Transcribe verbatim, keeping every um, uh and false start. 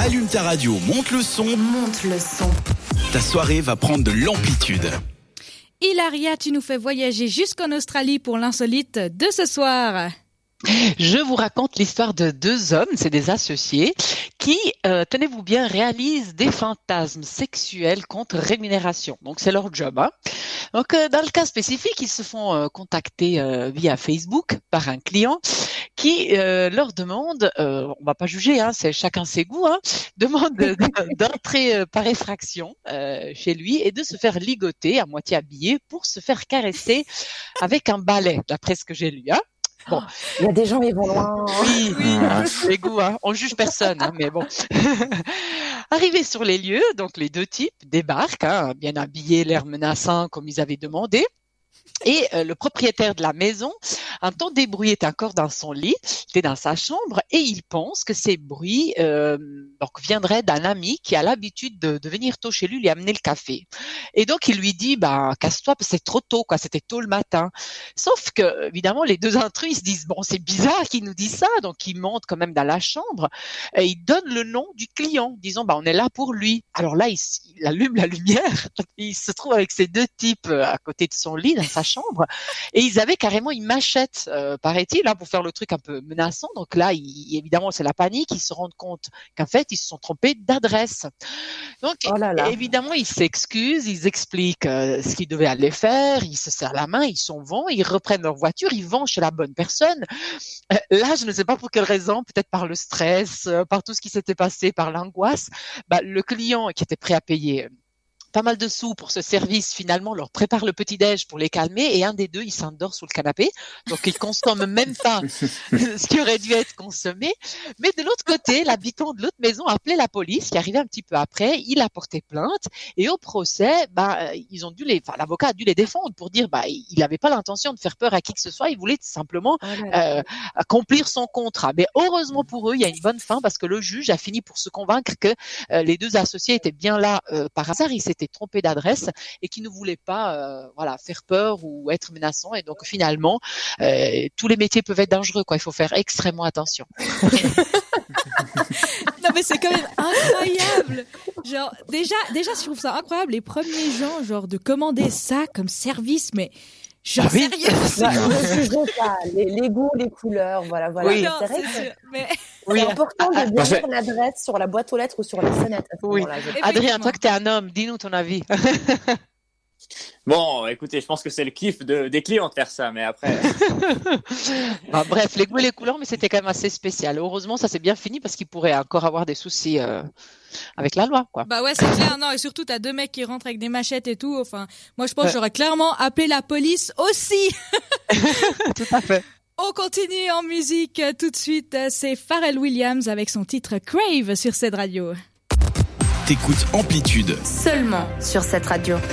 Allume ta radio, monte le son. Monte le son. Ta soirée va prendre de l'amplitude. Hilaria, tu nous fais voyager jusqu'en Australie pour l'insolite de ce soir. Je vous raconte l'histoire de deux hommes, c'est des associés, qui, euh, tenez-vous bien, réalisent des fantasmes sexuels contre rémunération. Donc c'est leur job. Hein. Donc euh, dans le cas spécifique, ils se font euh, contacter euh, via Facebook par un client qui euh, leur demande, euh, on va pas juger, hein, c'est chacun ses goûts, hein, demande d'entrer euh, par effraction euh, chez lui et de se faire ligoter à moitié habillé pour se faire caresser avec un balai, d'après ce que j'ai lu. Hein. Bon, il y a des gens qui vont loin. Oui, oui, les goûts, hein. On juge personne, hein, mais bon. Arrivés sur les lieux, donc les deux types débarquent, hein, bien habillés, l'air menaçant comme ils avaient demandé. Et euh, le propriétaire de la maison, un temps débrouillé, était encore dans son lit, était dans sa chambre, et il pense que ces bruits euh, donc viendraient d'un ami qui a l'habitude de, de venir tôt chez lui, lui amener le café. Et donc il lui dit, bah casse-toi, parce que c'est trop tôt, quoi. C'était tôt le matin. Sauf que évidemment les deux intrus ils se disent, bon c'est bizarre qu'il nous dise ça, donc ils montent quand même dans la chambre et ils donnent le nom du client, disons bah on est là pour lui. Alors là il, il allume la lumière, il se trouve avec ces deux types à côté de son lit dans sa chambre et ils avaient carrément une machette euh, paraît-il là, pour faire le truc un peu menaçant. Donc là il, évidemment c'est la panique, ils se rendent compte qu'en fait ils se sont trompés d'adresse. Donc oh là là. Évidemment ils s'excusent, ils expliquent euh, ce qu'ils devaient aller faire, ils se serrent la main, ils s'en vont, ils reprennent leur voiture, ils vont chez la bonne personne. Euh, là je ne sais pas pour quelle raison, peut-être par le stress, euh, par tout ce qui s'était passé, par l'angoisse, bah, le client qui était prêt à payer pas mal de sous pour ce service, finalement, leur prépare le petit-déj pour les calmer et un des deux, il s'endort sous le canapé. Donc, il consomme même pas ce qui aurait dû être consommé. Mais de l'autre côté, l'habitant de l'autre maison a appelé la police qui arrivait un petit peu après. Il a porté plainte et au procès, bah, ils ont dû les, enfin, l'avocat a dû les défendre pour dire, bah, il n'avait pas l'intention de faire peur à qui que ce soit. Il voulait simplement euh, accomplir son contrat. Mais heureusement pour eux, il y a une bonne fin parce que le juge a fini pour se convaincre que euh, les deux associés étaient bien là euh, par hasard. Ils s'étaient trompé d'adresse et qui ne voulait pas euh, voilà faire peur ou être menaçant et donc finalement euh, tous les métiers peuvent être dangereux quoi, il faut faire extrêmement attention. Non mais c'est quand même incroyable. Genre déjà déjà je trouve ça incroyable les premiers gens genre de commander ça comme service mais genre ah oui. Sérieux c'est bah, ça, les, les goûts, les couleurs, voilà, voilà. Oui, c'est non, vrai c'est, que sûr, mais... oui. C'est important ah, de bien ah, mettre l'adresse sur la boîte aux lettres ou sur la sonnette. Oui. Adrien, toi que t'es un homme, dis-nous ton avis. Bon, écoutez, je pense que c'est le kiff de, des clients de faire ça, mais après... ah, bref, les goûts et les couleurs, mais c'était quand même assez spécial. Heureusement, ça s'est bien fini parce qu'il pourrait encore avoir des soucis euh, avec la loi, quoi. Bah ouais, c'est clair, non, et surtout, t'as deux mecs qui rentrent avec des machettes et tout, enfin, moi je pense que j'aurais clairement appelé la police aussi. Tout à fait. On continue en musique tout de suite, c'est Pharrell Williams avec son titre Crave sur cette radio. T'écoutes Amplitude. Seulement sur cette radio.